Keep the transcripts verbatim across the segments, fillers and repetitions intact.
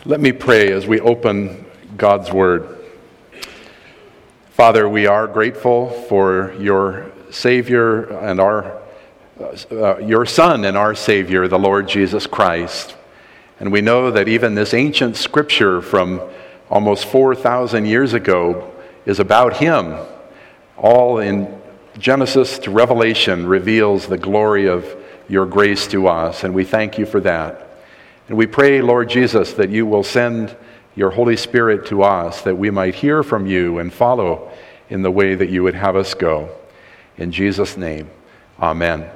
Let me pray as we open God's Word. Father, we are grateful for your Savior and our, uh, your Son and our Savior, the Lord Jesus Christ. And we know that even this ancient scripture from almost four thousand years ago is about Him. All in Genesis to Revelation reveals the glory of your grace to us, and we thank you for that. And we pray, Lord Jesus, that you will send your Holy Spirit to us, that we might hear from you and follow in the way that you would have us go. In Jesus' name, amen.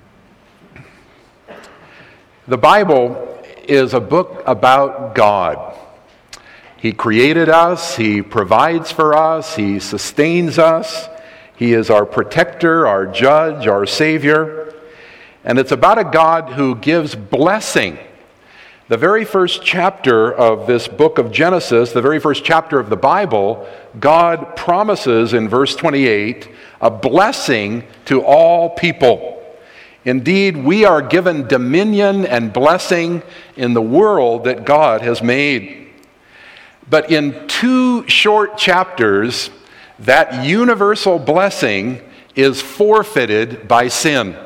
The Bible is a book about God. He created us, He provides for us, He sustains us. He is our protector, our judge, our Savior. And it's about a God who gives blessing. The very first chapter of this book of Genesis, the very first chapter of the Bible, God promises in verse twenty-eight a blessing to all people. Indeed, we are given dominion and blessing in the world that God has made. But in two short chapters, that universal blessing is forfeited by sin.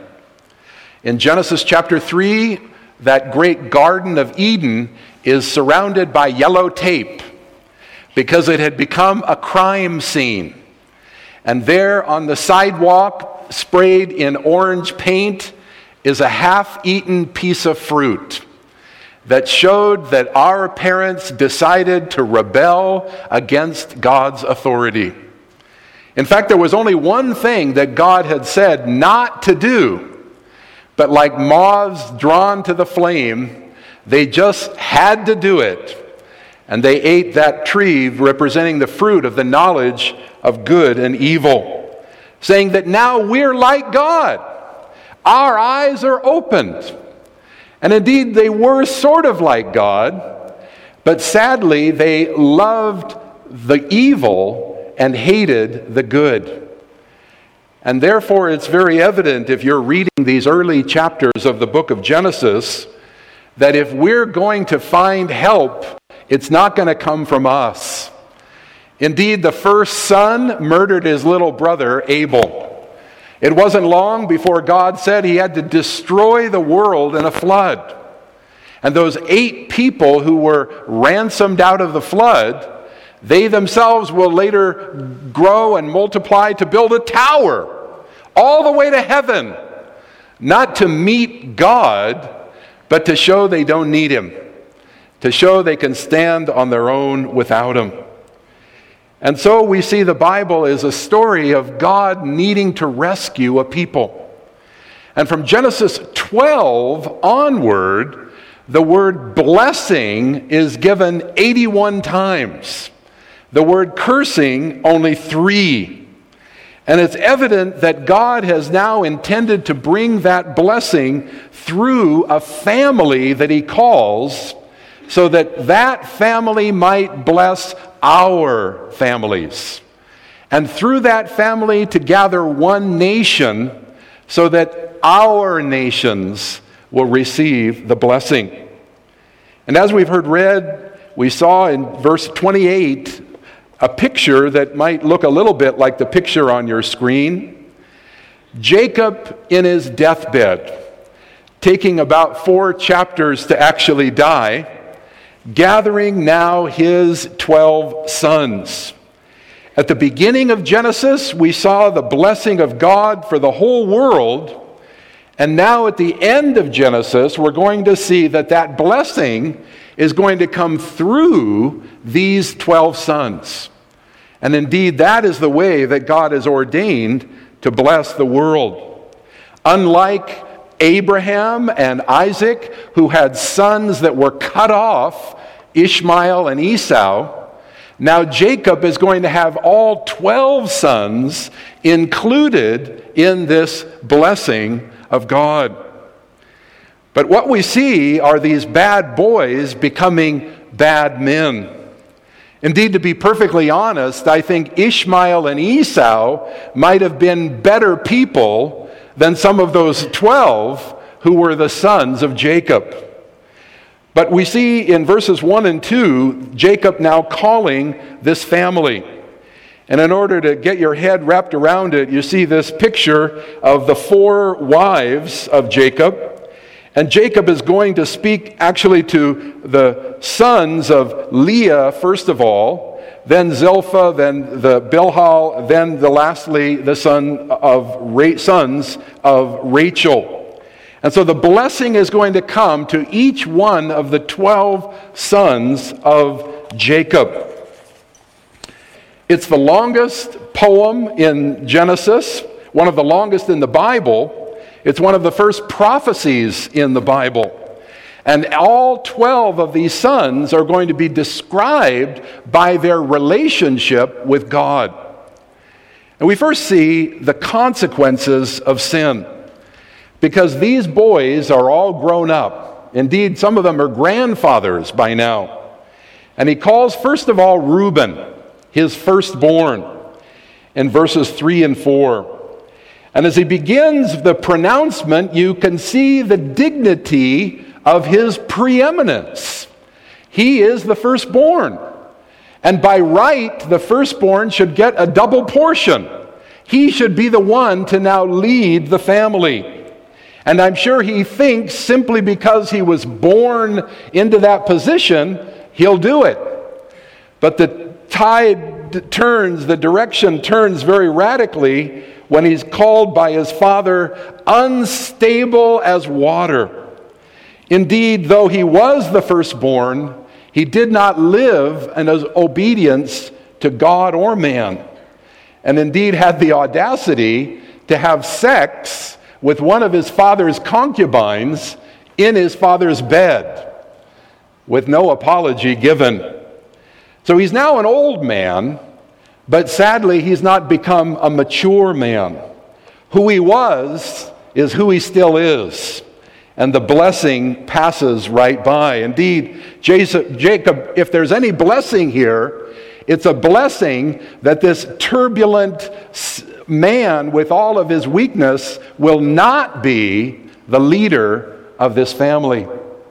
In Genesis chapter three, that great Garden of Eden is surrounded by yellow tape because it had become a crime scene. And there on the sidewalk, sprayed in orange paint, is a half-eaten piece of fruit that showed that our parents decided to rebel against God's authority. In fact, there was only one thing that God had said not to do. But like moths drawn to the flame, they just had to do it. And they ate that tree representing the fruit of the knowledge of good and evil, saying that now we're like God. Our eyes are opened. And indeed, they were sort of like God, but sadly, they loved the evil and hated the good. And therefore, it's very evident if you're reading these early chapters of the book of Genesis, that if we're going to find help, it's not going to come from us. Indeed, the first son murdered his little brother, Abel. It wasn't long before God said he had to destroy the world in a flood. And those eight people who were ransomed out of the flood, they themselves will later grow and multiply to build a tower all the way to heaven, not to meet God, but to show they don't need Him, to show they can stand on their own without Him. And so we see the Bible is a story of God needing to rescue a people. And from Genesis twelve onward, the word blessing is given eighty-one times. The word cursing, only three. And it's evident that God has now intended to bring that blessing through a family that He calls, so that that family might bless our families. And through that family to gather one nation, so that our nations will receive the blessing. And as we've heard read, we saw in verse twenty-eight, a picture that might look a little bit like the picture on your screen. Jacob in his deathbed, taking about four chapters to actually die, gathering now his twelve sons. At the beginning of Genesis, we saw the blessing of God for the whole world. And now at the end of Genesis, we're going to see that that blessing is going to come through these twelve sons. And indeed, that is the way that God has ordained to bless the world. Unlike Abraham and Isaac, who had sons that were cut off, Ishmael and Esau, now Jacob is going to have all twelve sons included in this blessing of God. But what we see are these bad boys becoming bad men. Indeed, to be perfectly honest, I think Ishmael and Esau might have been better people than some of those twelve who were the sons of Jacob. But we see in verses one and two, Jacob now calling this family. And in order to get your head wrapped around it, you see this picture of the four wives of Jacob. And Jacob is going to speak actually to the sons of Leah, first of all, then Zilpah, then the Bilhah, then the lastly the son of Ra- sons of Rachel. And so the blessing is going to come to each one of the twelve sons of Jacob. It's the longest poem in Genesis, one of the longest in the Bible. It's one of the first prophecies in the Bible. And all twelve of these sons are going to be described by their relationship with God. And we first see the consequences of sin, because these boys are all grown up. Indeed, some of them are grandfathers by now. And he calls, first of all, Reuben, his firstborn, in verses three and four. And as he begins the pronouncement, you can see the dignity of his preeminence. He is the firstborn. And by right, the firstborn should get a double portion. He should be the one to now lead the family. And I'm sure he thinks simply because he was born into that position, he'll do it. But the tide turns, the direction turns very radically when he's called by his father unstable as water. Indeed, though he was the firstborn, he did not live in obedience to God or man, and indeed had the audacity to have sex with one of his father's concubines in his father's bed, with no apology given. So he's now an old man, but sadly he's not become a mature man. Who he was is who he still is, and the blessing passes right by. Indeed, Jacob, if there's any blessing here, it's a blessing that this turbulent man with all of his weakness will not be the leader of this family.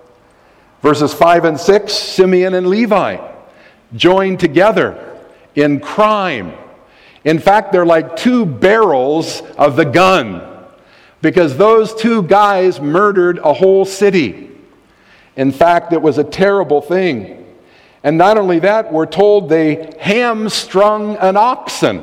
Verses five and six, Simeon and Levi joined together in crime. In fact, they're like two barrels of the gun, because those two guys murdered a whole city. In fact, it was a terrible thing. And not only that, we're told they hamstrung an oxen.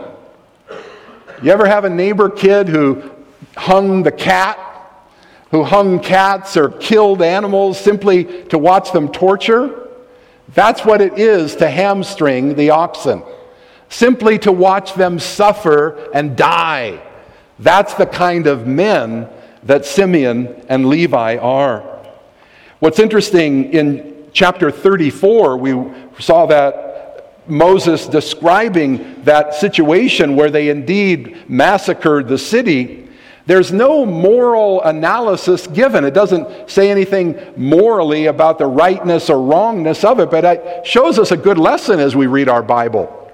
You ever have a neighbor kid who hung the cat, who hung cats or killed animals simply to watch them torture? That's what it is to hamstring the oxen, simply to watch them suffer and die. That's the kind of men that Simeon and Levi are. What's interesting, in chapter thirty-four, we saw that Moses describing that situation where they indeed massacred the city. There's no moral analysis given. It doesn't say anything morally about the rightness or wrongness of it, but it shows us a good lesson as we read our Bible.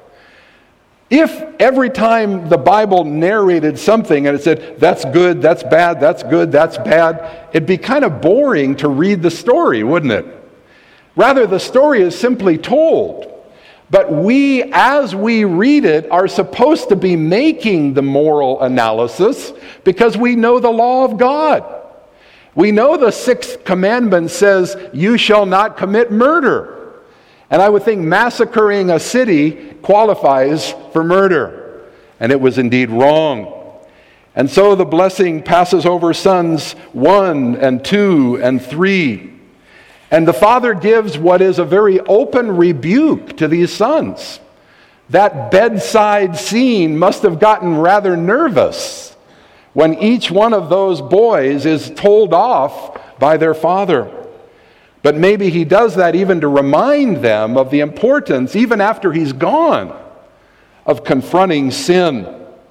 If every time the Bible narrated something and it said, that's good, that's bad, that's good, that's bad, it'd be kind of boring to read the story, wouldn't it? Rather, the story is simply told. But we, as we read it, are supposed to be making the moral analysis because we know the law of God. We know the sixth commandment says, you shall not commit murder. And I would think massacring a city qualifies for murder. And it was indeed wrong. And so the blessing passes over sons one and two and three. And the father gives what is a very open rebuke to these sons. That bedside scene must have gotten rather nervous when each one of those boys is told off by their father. But maybe he does that even to remind them of the importance, even after he's gone, of confronting sin.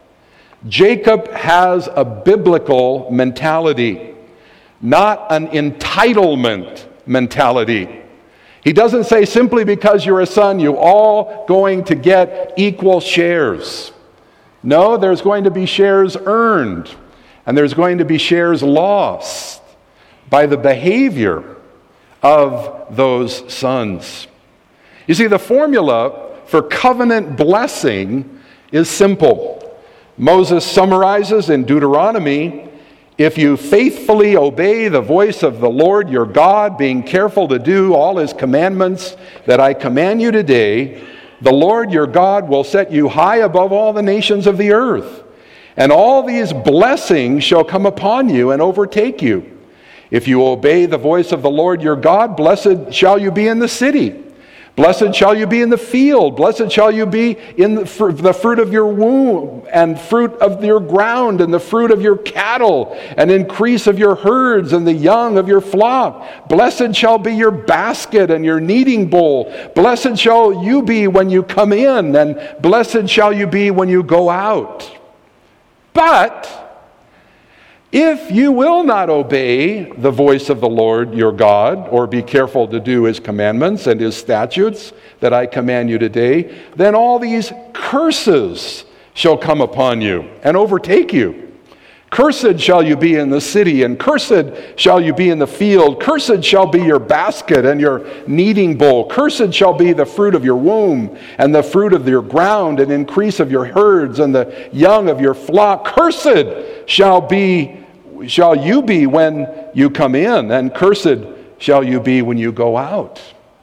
Jacob has a biblical mentality, not an entitlement mentality. He doesn't say simply because you're a son, you're all going to get equal shares. No, there's going to be shares earned, and there's going to be shares lost by the behavior of those sons. You see, the formula for covenant blessing is simple. Moses summarizes in Deuteronomy, if you faithfully obey the voice of the Lord your God, being careful to do all his commandments that I command you today, the Lord your God will set you high above all the nations of the earth. And all these blessings shall come upon you and overtake you. If you obey the voice of the Lord your God, blessed shall you be in the city. Blessed shall you be in the field. Blessed shall you be in the, fr- the fruit of your womb, and fruit of your ground, and the fruit of your cattle, and increase of your herds, and the young of your flock. Blessed shall be your basket and your kneading bowl. Blessed shall you be when you come in, and blessed shall you be when you go out. But if you will not obey the voice of the Lord your God, or be careful to do his commandments and his statutes that I command you today, then all these curses shall come upon you and overtake you. Cursed shall you be in the city, and cursed shall you be in the field. Cursed shall be your basket and your kneading bowl. Cursed shall be the fruit of your womb, and the fruit of your ground, and increase of your herds, and the young of your flock. Cursed shall be shall you be when you come in, and cursed shall you be when you go out.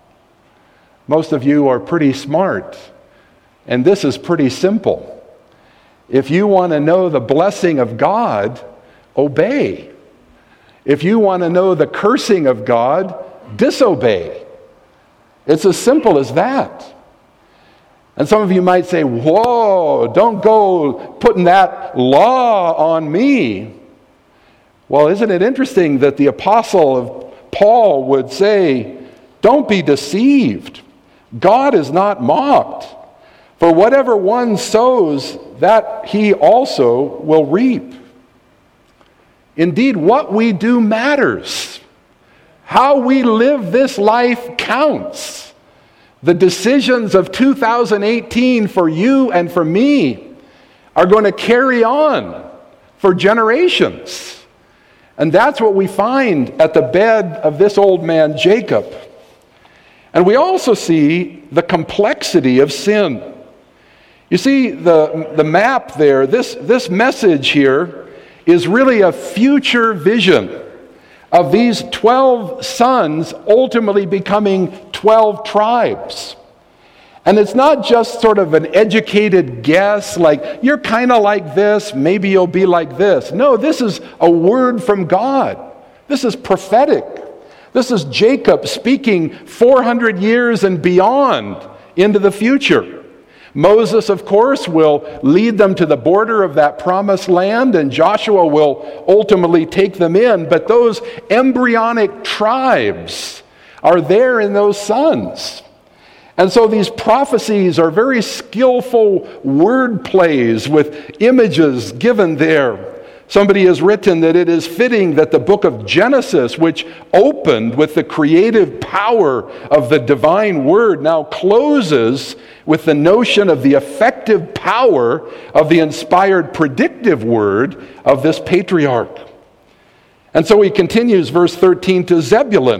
Most of you are pretty smart, and this is pretty simple. If you want to know the blessing of God, obey. If you want to know the cursing of God, disobey. It's as simple as that. And some of you might say, whoa, don't go putting that law on me. Well, isn't it interesting that the apostle of Paul would say, don't be deceived. God is not mocked. For whatever one sows, that he also will reap. Indeed, what we do matters. How we live this life counts. The decisions of two thousand eighteen for you and for me are going to carry on for generations. And that's what we find at the bed of this old man Jacob. And we also see the complexity of sin. You see, the, the map there, this, this message here is really a future vision of these twelve sons ultimately becoming twelve tribes. And it's not just sort of an educated guess, like, you're kind of like this, maybe you'll be like this. No, this is a word from God. This is prophetic. This is Jacob speaking four hundred years and beyond into the future. Moses, of course, will lead them to the border of that promised land, and Joshua will ultimately take them in. But those embryonic tribes are there in those sons. And so these prophecies are very skillful word plays with images given there. Somebody has written that it is fitting that the book of Genesis, which opened with the creative power of the divine word, now closes with the notion of the effective power of the inspired predictive word of this patriarch. And so he continues, verse thirteen, to Zebulun,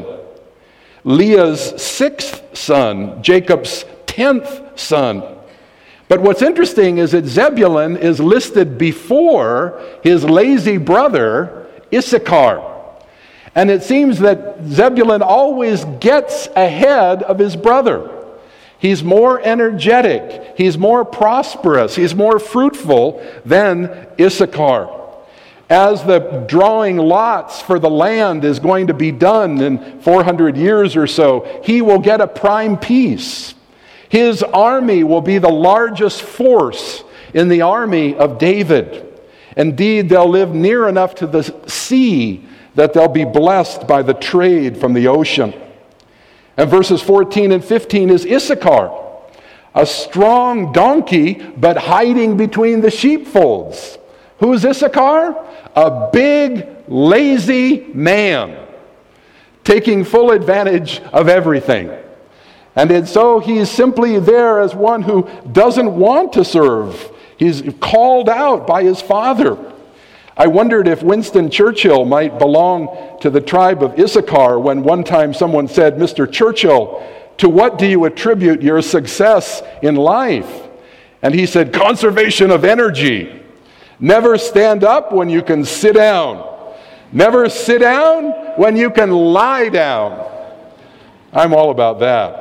Leah's sixth son, Jacob's tenth son. But what's interesting is that Zebulun is listed before his lazy brother, Issachar. And it seems that Zebulun always gets ahead of his brother. He's more energetic, he's more prosperous, he's more fruitful than Issachar. As the drawing lots for the land is going to be done in four hundred years or so, he will get a prime piece. His army will be the largest force in the army of David. Indeed, they'll live near enough to the sea that they'll be blessed by the trade from the ocean. And verses fourteen and fifteen is Issachar, a strong donkey, but hiding between the sheepfolds. Who's Issachar? A big, lazy man, taking full advantage of everything. And so he's simply there as one who doesn't want to serve. He's called out by his father. I wondered if Winston Churchill might belong to the tribe of Issachar when one time someone said, "Mister Churchill, to what do you attribute your success in life?" And he said, "Conservation of energy. Never stand up when you can sit down. Never sit down when you can lie down." I'm all about that.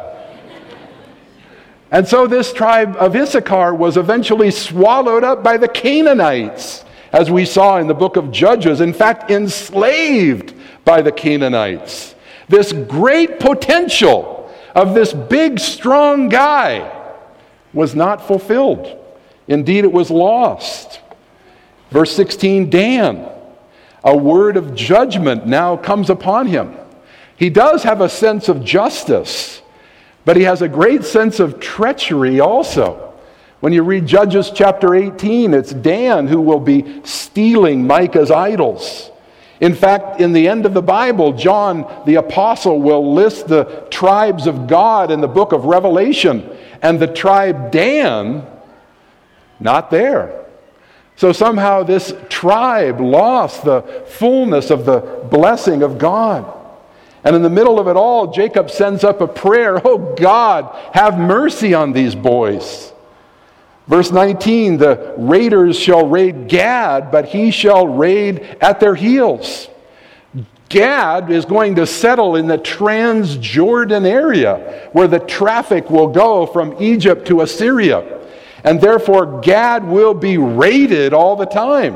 And so this tribe of Issachar was eventually swallowed up by the Canaanites, as we saw in the book of Judges. In fact, enslaved by the Canaanites. This great potential of this big, strong guy was not fulfilled. Indeed, it was lost. Verse sixteen, Dan, a word of judgment now comes upon him. He does have a sense of justice, but he has a great sense of treachery also. When you read Judges chapter eighteen, it's Dan who will be stealing Micah's idols. In fact, in the end of the Bible, John the Apostle will list the tribes of God in the book of Revelation, and the tribe Dan, not there. So somehow this tribe lost the fullness of the blessing of God. And in the middle of it all, Jacob sends up a prayer, "Oh God, have mercy on these boys." Verse nineteen, the raiders shall raid Gad, but he shall raid at their heels. Gad is going to settle in the Transjordan area where the traffic will go from Egypt to Assyria. And therefore Gad will be raided all the time.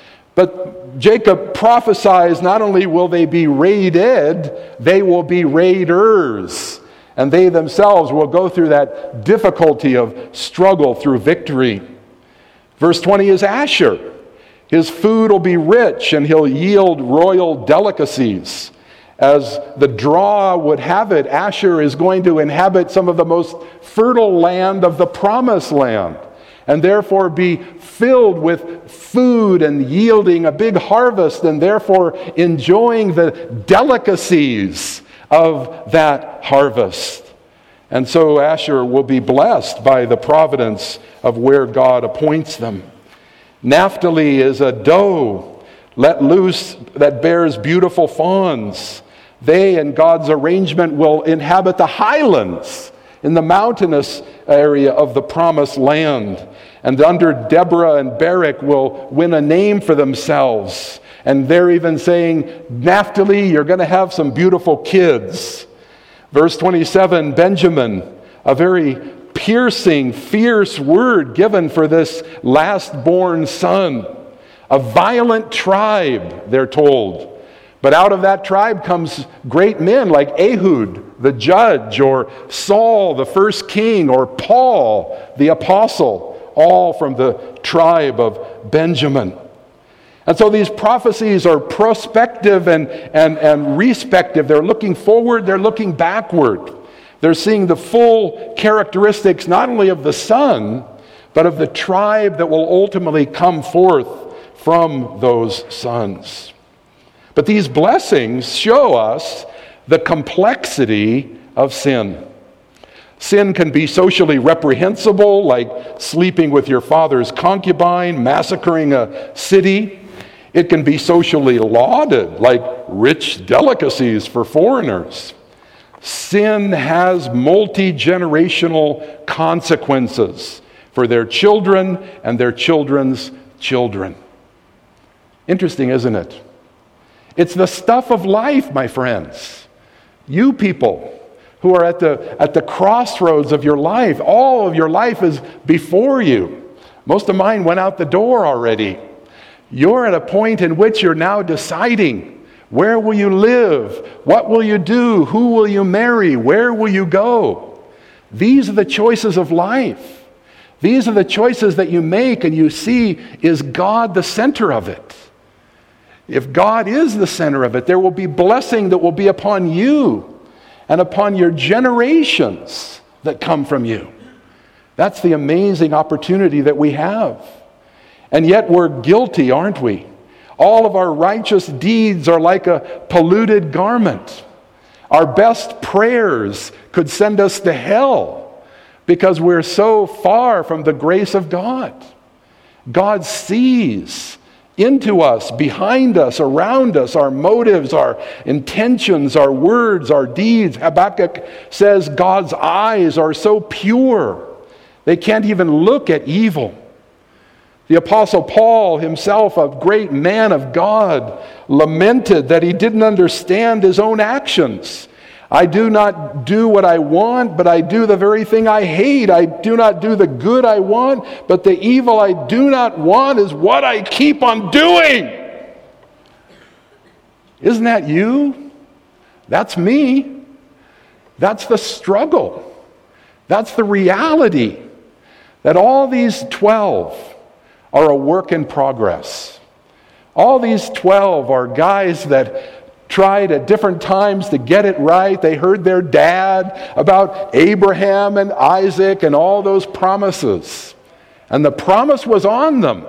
But Jacob prophesies not only will they be raided, they will be raiders. And they themselves will go through that difficulty of struggle through victory. Verse twenty is Asher. His food will be rich and he'll yield royal delicacies. As the draw would have it, Asher is going to inhabit some of the most fertile land of the promised land, and therefore be filled with food and yielding a big harvest, and therefore enjoying the delicacies of that harvest. And so Asher will be blessed by the providence of where God appoints them. Naphtali is a doe let loose that bears beautiful fawns. They, in God's arrangement, will inhabit the highlands in the mountainous area of the promised land. And under Deborah and Barak will win a name for themselves. And they're even saying, "Naphtali, you're going to have some beautiful kids." Verse twenty-seven, Benjamin, a very piercing, fierce word given for this last-born son. A violent tribe, they're told. But out of that tribe comes great men like Ehud, the judge, or Saul, the first king, or Paul, the apostle, all from the tribe of Benjamin. And so these prophecies are prospective and, and, and respective. They're looking forward, they're looking backward. They're seeing the full characteristics not only of the son, but of the tribe that will ultimately come forth from those sons. But these blessings show us the complexity of sin. Sin can be socially reprehensible, like sleeping with your father's concubine, massacring a city. It can be socially lauded, like rich delicacies for foreigners. Sin has multi-generational consequences for their children and their children's children. Interesting, isn't it? It's the stuff of life, my friends. You people who are at the, at the crossroads of your life, all of your life is before you. Most of mine went out the door already. You're at a point in which you're now deciding, where will you live? What will you do? Who will you marry? Where will you go? These are the choices of life. These are the choices that you make, and you see, is God the center of it? If God is the center of it, there will be blessing that will be upon you and upon your generations that come from you. That's the amazing opportunity that we have. And yet we're guilty, aren't we? All of our righteous deeds are like a polluted garment. Our best prayers could send us to hell because we're so far from the grace of God. God sees into us, behind us, around us, our motives, our intentions, our words, our deeds. Habakkuk says God's eyes are so pure, they can't even look at evil. The Apostle Paul himself, a great man of God, lamented that he didn't understand his own actions. I do not do what I want, but I do the very thing I hate. I do not do the good I want, but the evil I do not want is what I keep on doing. Isn't that you? That's me. That's the struggle. That's the reality. That all these twelve are a work in progress. All these twelve are guys that tried at different times to get it right. They heard their dad about Abraham and Isaac and all those promises. And the promise was on them.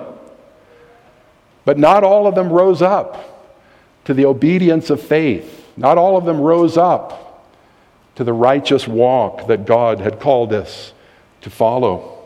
But not all of them rose up to the obedience of faith. Not all of them rose up to the righteous walk that God had called us to follow.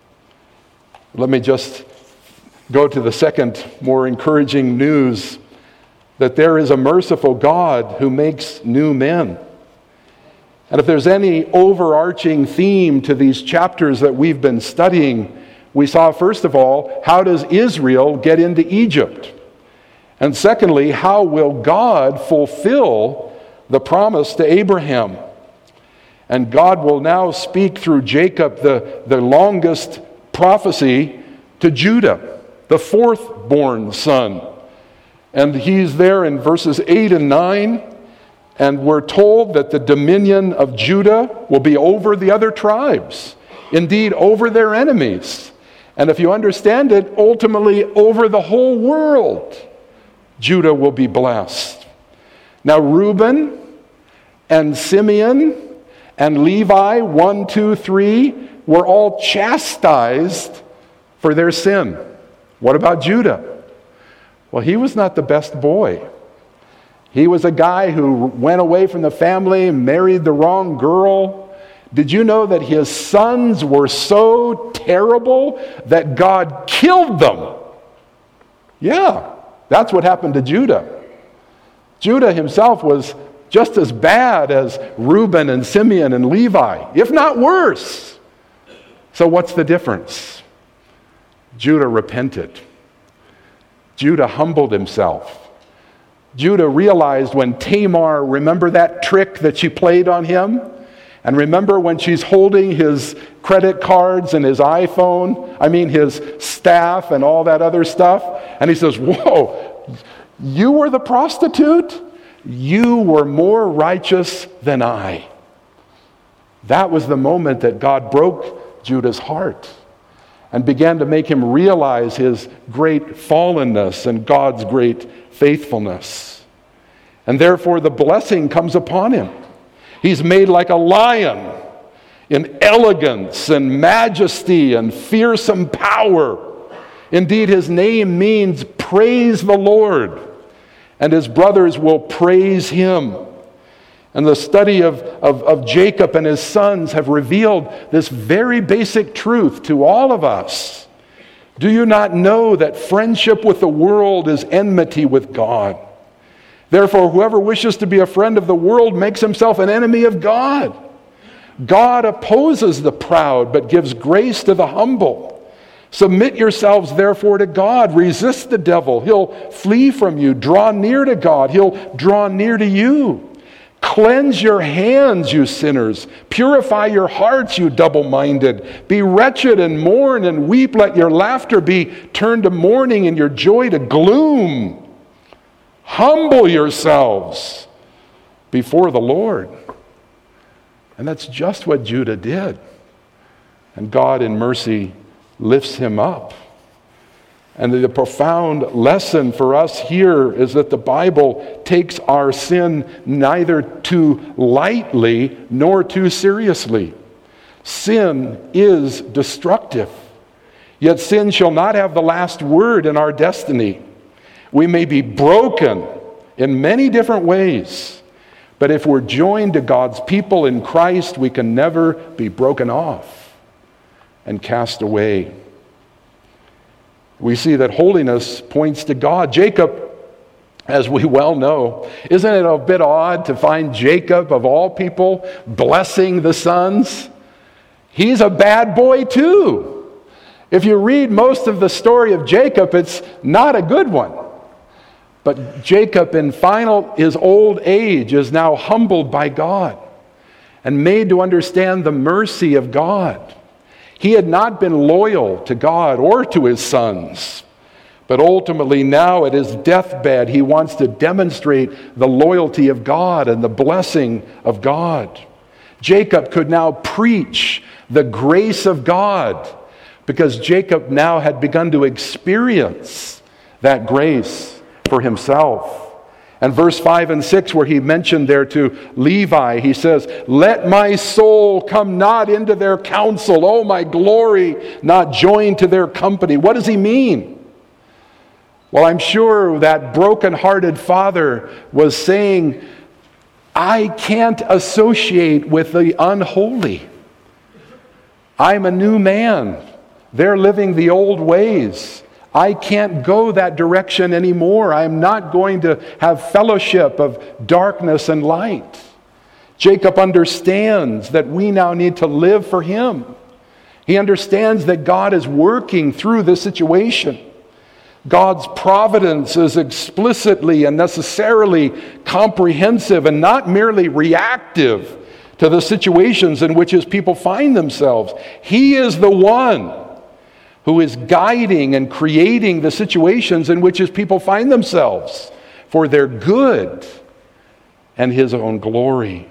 Let me just go to the second, more encouraging news, that there is a merciful God who makes new men. And if there's any overarching theme to these chapters that we've been studying, we saw, first of all, how does Israel get into Egypt? And secondly, how will God fulfill the promise to Abraham? And God will now speak through Jacob, the, the longest prophecy, to Judah, the fourth-born son. And he's there in verses eight and nine, and we're told that the dominion of Judah will be over the other tribes, indeed over their enemies. And if you understand it, ultimately over the whole world, Judah will be blessed. Now Reuben and Simeon and Levi, one, two, three, were all chastised for their sin. What about Judah? Well, he was not the best boy. He was a guy who went away from the family, married the wrong girl. Did you know that his sons were so terrible that God killed them? Yeah, that's what happened to Judah. Judah himself was just as bad as Reuben and Simeon and Levi, if not worse. So what's the difference? Judah repented. Judah humbled himself. Judah realized when Tamar, remember that trick that she played on him? And remember when she's holding his credit cards and his iPhone, I mean his staff and all that other stuff? And he says, whoa, you were the prostitute? You were more righteous than I. That was the moment that God broke Judah's heart and began to make him realize his great fallenness and God's great faithfulness. And therefore the blessing comes upon him. He's made like a lion in elegance and majesty and fearsome power. Indeed, his name means praise the Lord, and his brothers will praise him. And the study of, of, of Jacob and his sons have revealed this very basic truth to all of us. Do you not know that friendship with the world is enmity with God? Therefore, whoever wishes to be a friend of the world makes himself an enemy of God. God opposes the proud, but gives grace to the humble. Submit yourselves, therefore, to God. Resist the devil. He'll flee from you. Draw near to God. He'll draw near to you. Cleanse your hands, you sinners. Purify your hearts, you double-minded. Be wretched and mourn and weep. Let your laughter be turned to mourning and your joy to gloom. Humble yourselves before the Lord. And that's just what Judah did. And God in mercy lifts him up. And the profound lesson for us here is that the Bible takes our sin neither too lightly nor too seriously. Sin is destructive. Yet sin shall not have the last word in our destiny. We may be broken in many different ways, but if we're joined to God's people in Christ, we can never be broken off and cast away. We see that holiness points to God. Jacob, as we well know, isn't it a bit odd to find Jacob, of all people, blessing the sons? He's a bad boy too. If you read most of the story of Jacob, it's not a good one. But Jacob, in final his old age, is now humbled by God and made to understand the mercy of God. He had not been loyal to God or to his sons. But ultimately now at his deathbed, he wants to demonstrate the loyalty of God and the blessing of God. Jacob could now preach the grace of God because Jacob now had begun to experience that grace for himself. And verse five and six, where he mentioned there to Levi, he says, "Let my soul come not into their counsel, O my glory, not join to their company." What does he mean? Well, I'm sure that broken-hearted father was saying, I can't associate with the unholy. I'm a new man. They're living the old ways. I can't go that direction anymore. I'm not going to have fellowship of darkness and light. Jacob understands that we now need to live for him. He understands that God is working through this situation. God's providence is explicitly and necessarily comprehensive and not merely reactive to the situations in which his people find themselves. He is the one who is guiding and creating the situations in which his people find themselves for their good and his own glory.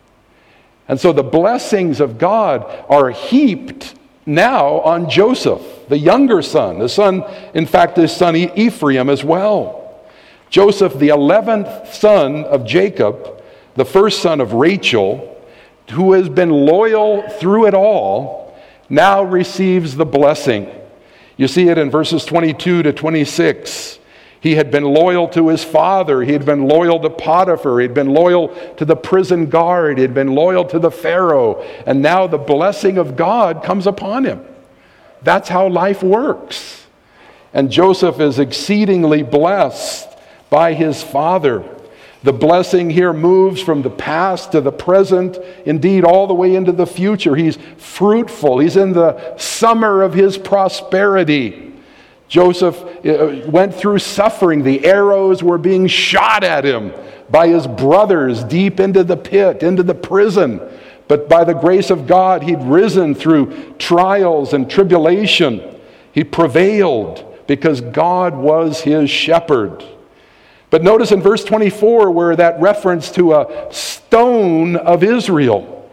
And so the blessings of God are heaped now on Joseph, the younger son, the son, in fact, his son Ephraim as well. Joseph, the eleventh son of Jacob, the first son of Rachel, who has been loyal through it all, now receives the blessing. You see it in verses twenty-two to twenty-six. He had been loyal to his father. He had been loyal to Potiphar. He had been loyal to the prison guard. He had been loyal to the Pharaoh. And now the blessing of God comes upon him. That's how life works. And Joseph is exceedingly blessed by his father. The blessing here moves from the past to the present, indeed all the way into the future. He's fruitful. He's in the summer of his prosperity. Joseph went through suffering. The arrows were being shot at him by his brothers deep into the pit, into the prison. But by the grace of God, he'd risen through trials and tribulation. He prevailed because God was his shepherd. But notice in verse twenty-four where that reference to a stone of Israel.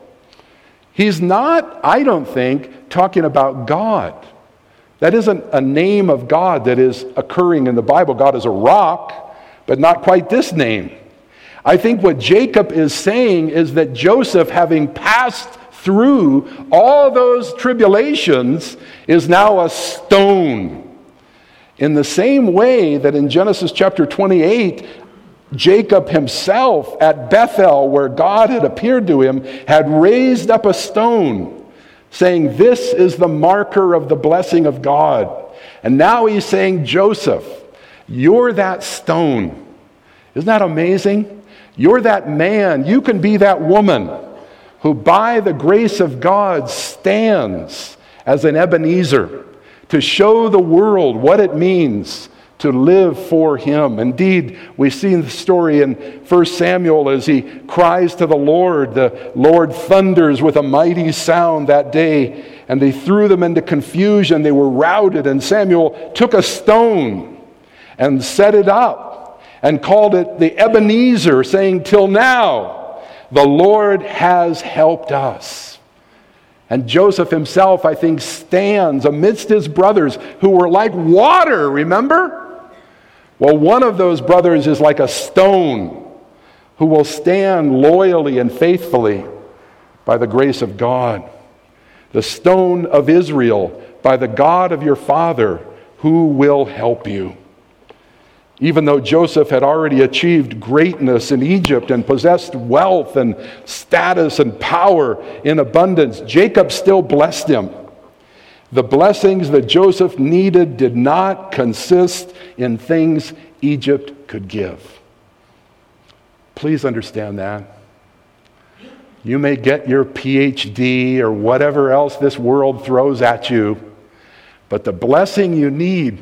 He's not, I don't think, talking about God. That isn't a name of God that is occurring in the Bible. God is a rock, but not quite this name. I think what Jacob is saying is that Joseph, having passed through all those tribulations, is now a stone. In the same way that in Genesis chapter twenty-eight, Jacob himself at Bethel, where God had appeared to him, had raised up a stone, saying, "This is the marker of the blessing of God." And now he's saying, Joseph, you're that stone. Isn't that amazing? You're that man. You can be that woman who by the grace of God stands as an Ebenezer to show the world what it means to live for him. Indeed, we see the story in First Samuel as he cries to the Lord. The Lord thunders with a mighty sound that day, and they threw them into confusion. They were routed, and Samuel took a stone and set it up and called it the Ebenezer, saying, "Till now the Lord has helped us." And Joseph himself, I think, stands amidst his brothers who were like water, remember? Well, one of those brothers is like a stone who will stand loyally and faithfully by the grace of God. The stone of Israel, by the God of your father, who will help you. Even though Joseph had already achieved greatness in Egypt and possessed wealth and status and power in abundance, Jacob still blessed him. The blessings that Joseph needed did not consist in things Egypt could give. Please understand that. You may get your P H D or whatever else this world throws at you, but the blessing you need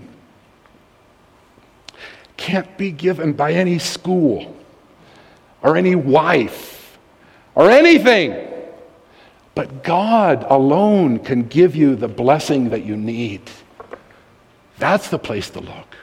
can't be given by any school or any wife or anything. But God alone can give you the blessing that you need. That's the place to look.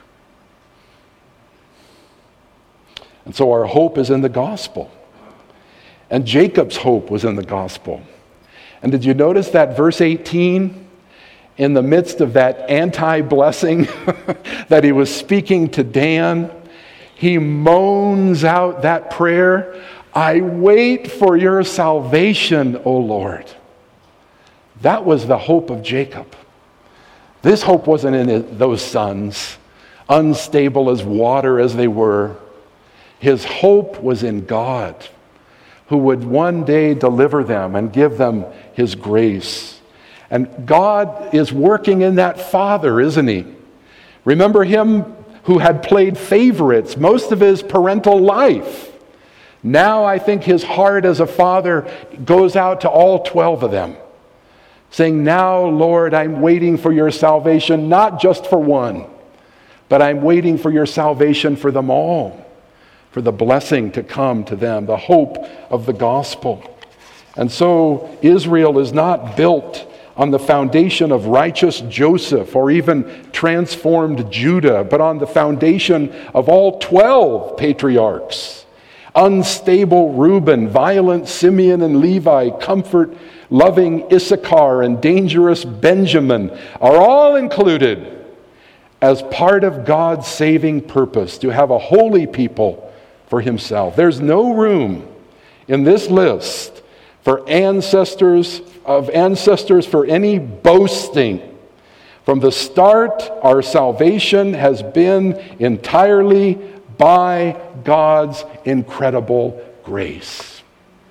And so our hope is in the gospel. And Jacob's hope was in the gospel. And did you notice that verse eighteen, in the midst of that anti-blessing that he was speaking to Dan, he moans out that prayer, I wait for your salvation, O Lord. That was the hope of Jacob. This hope wasn't in those sons, unstable as water as they were. His hope was in God, who would one day deliver them and give them his grace. And God is working in that father, isn't he? Remember him who had played favorites most of his parental life. Now I think his heart as a father goes out to all twelve of them, saying, now, Lord, I'm waiting for your salvation, not just for one, but I'm waiting for your salvation for them all, for the blessing to come to them, the hope of the gospel. And so Israel is not built on the foundation of righteous Joseph or even transformed Judah, but on the foundation of all twelve patriarchs. Unstable Reuben, violent Simeon and Levi, comfort-loving Issachar, and dangerous Benjamin are all included as part of God's saving purpose to have a holy people for himself. There's no room in this list for ancestors of ancestors for any boasting. From the start, our salvation has been entirely by God's incredible grace.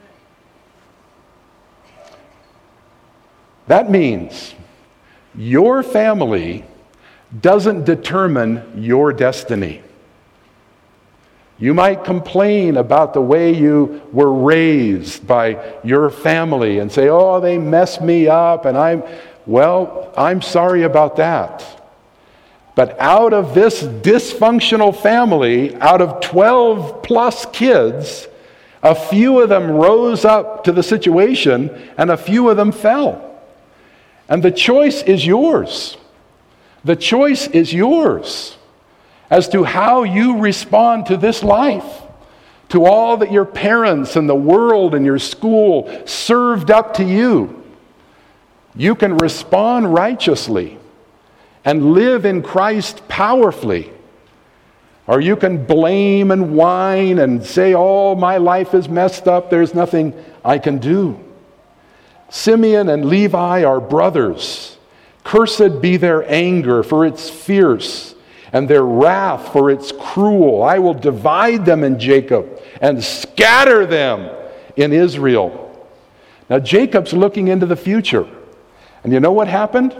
That means your family doesn't determine your destiny. You might complain about the way you were raised by your family and say, oh, they messed me up, and I'm, well, I'm sorry about that. But out of this dysfunctional family, out of twelve plus kids, a few of them rose up to the situation and a few of them fell. And the choice is yours. The choice is yours as to how you respond to this life, to all that your parents and the world and your school served up to you. You can respond righteously and live in Christ powerfully. Or you can blame and whine and say, oh, my life is messed up, there's nothing I can do. Simeon and Levi are brothers. Cursed be their anger, for it's fierce, and their wrath, for it's cruel. I will divide them in Jacob and scatter them in Israel. Now Jacob's looking into the future. And you know what happened?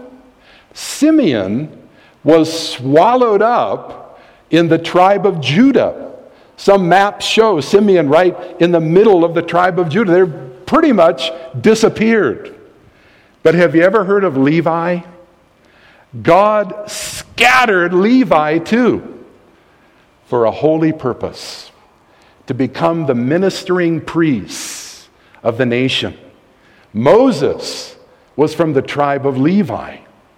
Simeon was swallowed up in the tribe of Judah. Some maps show Simeon right in the middle of the tribe of Judah. They're pretty much disappeared. But have you ever heard of Levi? God scattered Levi too for a holy purpose, to become the ministering priests of the nation. Moses was from the tribe of Levi.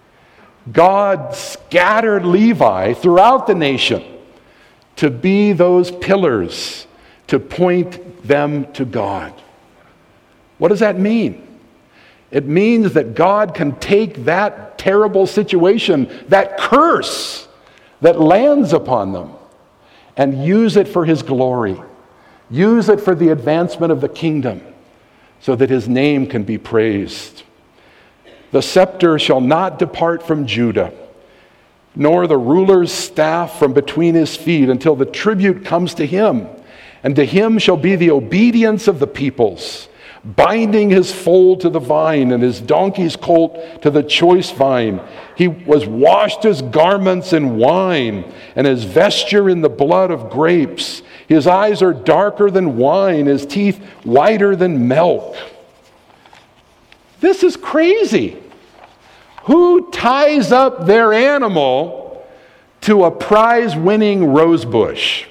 God scattered Levi throughout the nation to be those pillars, to point them to God. What does that mean? It means that God can take that terrible situation, that curse that lands upon them, and use it for his glory. Use it for the advancement of the kingdom so that his name can be praised. The scepter shall not depart from Judah, nor the ruler's staff from between his feet, until the tribute comes to him. And to him shall be the obedience of the peoples. binding his foal to the vine and his donkey's colt to the choice vine. He was washed his garments in wine and his vesture in the blood of grapes. His eyes are darker than wine, his teeth whiter than milk. This is crazy. Who ties up their animal to a prize-winning rose bush?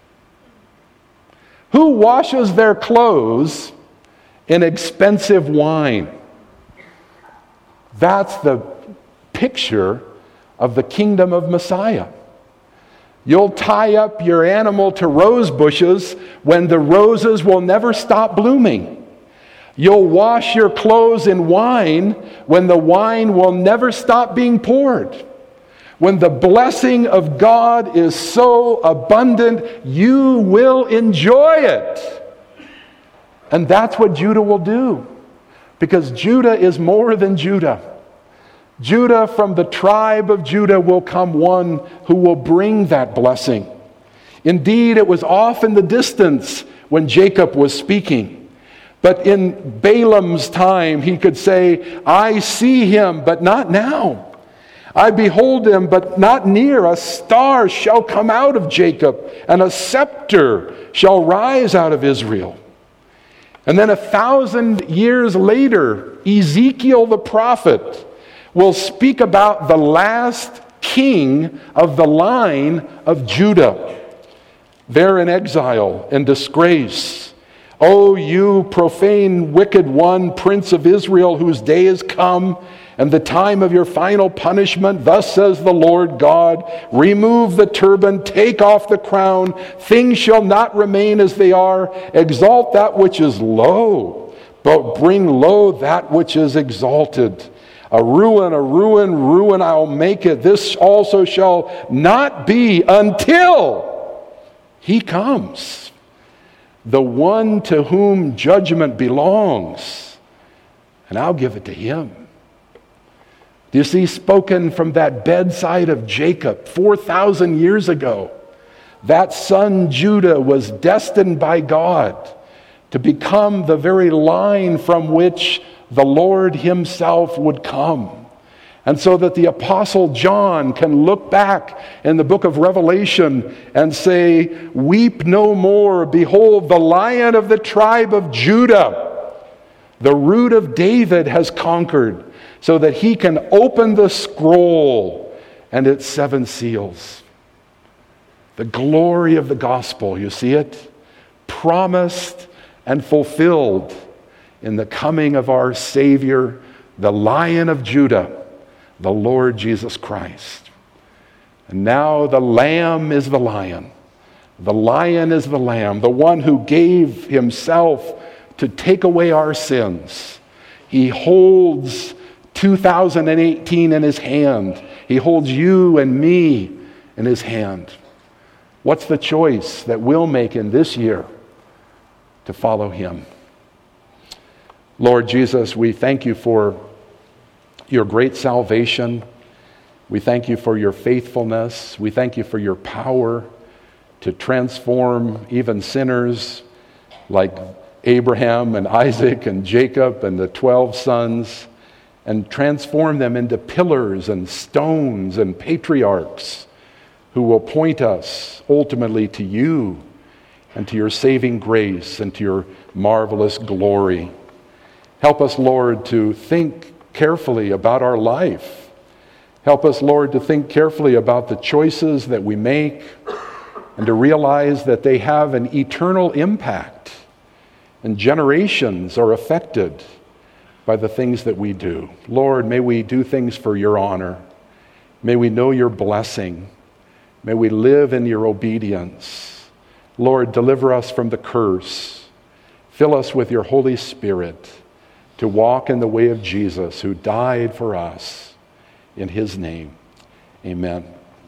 Who washes their clothes in expensive wine? That's the picture of the kingdom of Messiah. You'll tie up your animal to rose bushes when the roses will never stop blooming. You'll wash your clothes in wine when the wine will never stop being poured. When the blessing of God is so abundant, you will enjoy it. And that's what Judah will do, because Judah is more than Judah. Judah, from the tribe of Judah will come one who will bring that blessing. Indeed, it was off in the distance when Jacob was speaking. But in Balaam's time, he could say, I see him, but not now. I behold him, but not near. A star shall come out of Jacob, and a scepter shall rise out of Israel. And then a thousand years later, Ezekiel the prophet will speak about the last king of the line of Judah. There in exile and disgrace. O you profane, wicked one, Prince of Israel, whose day is come, and the time of your final punishment, thus says the Lord God, remove the turban, take off the crown, things shall not remain as they are, exalt that which is low, but bring low that which is exalted. A ruin, a ruin, ruin, I'll make it. This also shall not be until he comes, the one to whom judgment belongs, and I'll give it to him. Do you see, spoken from that bedside of Jacob four thousand years ago, that son Judah was destined by God to become the very line from which the Lord himself would come. And so that the Apostle John can look back in the book of Revelation and say, weep no more, behold, the Lion of the tribe of Judah, the root of David, has conquered, so that he can open the scroll and its seven seals. The glory of the gospel, you see it? Promised and fulfilled in the coming of our Savior, the Lion of Judah, the Lord Jesus Christ. And now the Lamb is the Lion. The Lion is the Lamb, the one who gave himself to take away our sins. He holds two thousand eighteen in his hand. He holds you and me in his hand. What's the choice that we'll make in this year to follow him? Lord Jesus, we thank you for your great salvation. We thank you for your faithfulness. We thank you for your power to transform even sinners like Abraham and Isaac and Jacob and the twelve sons, and transform them into pillars and stones and patriarchs who will point us ultimately to you and to your saving grace and to your marvelous glory. Help us, Lord, to think carefully about our life. Help us, Lord, to think carefully about the choices that we make and to realize that they have an eternal impact, and generations are affected by the things that we do. Lord, may we do things for your honor. May we know your blessing. May we live in your obedience. Lord, deliver us from the curse. Fill us with your Holy Spirit to walk in the way of Jesus, who died for us. In his name, amen.